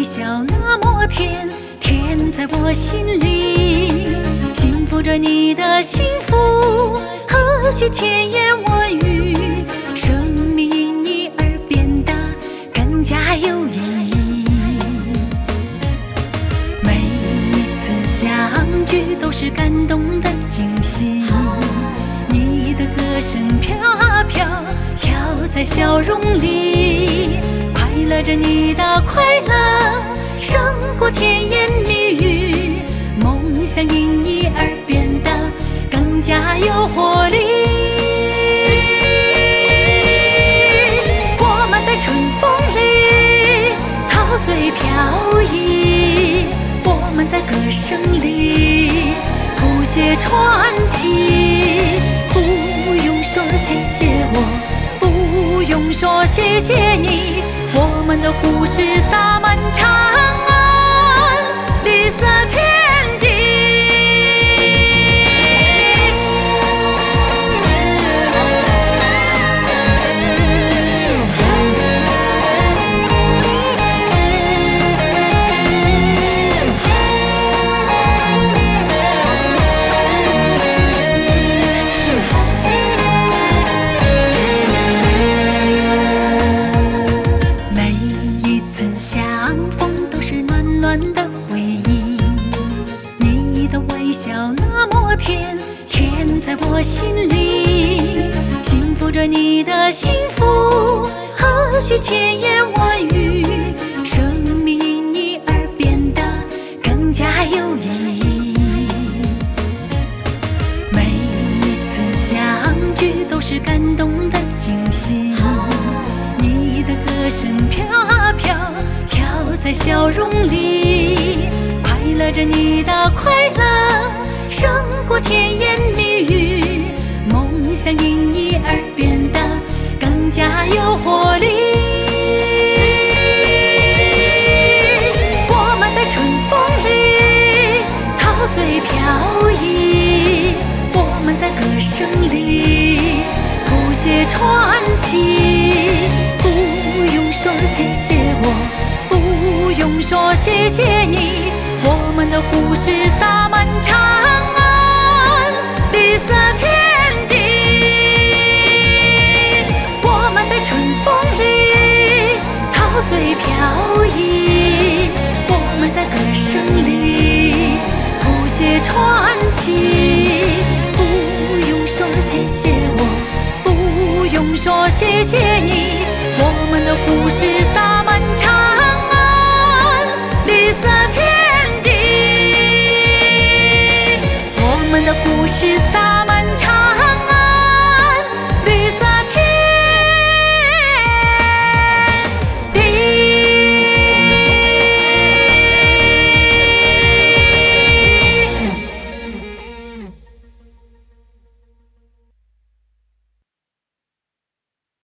微笑那么甜，甜在我心里，幸福着你的幸福，何须千言万语，生命因你而变得更加有意义。每一次相聚都是感动的惊喜，你的歌声飘啊飘，飘在笑容里，快乐着你的快乐，胜过甜言蜜语，梦想因你而变得更加有活力。我们在春风里陶醉飘逸，我们在歌声里谱写传奇。不用说谢谢我，不用说谢谢你，我们的故事洒满长安，绿色天地。的回忆，你的微笑那么甜，甜在我心里，幸福着你的幸福，何须千言万语，生命因你而变得更加有意义。每一次相聚都是感动的惊喜，你的歌声飘啊飘，飘在笑容里，快乐着你的快乐，胜过甜言蜜语，梦想因你而变得更加有活力。我们在春风里陶醉飘逸，我们在歌声里谱写传奇。不用说谢谢我，不用说谢谢你，我们的故事洒满长安，绿色天地。我们在春风里陶醉飘逸，我们在歌声里谱写传奇。不用说谢谢我，不用说谢谢你，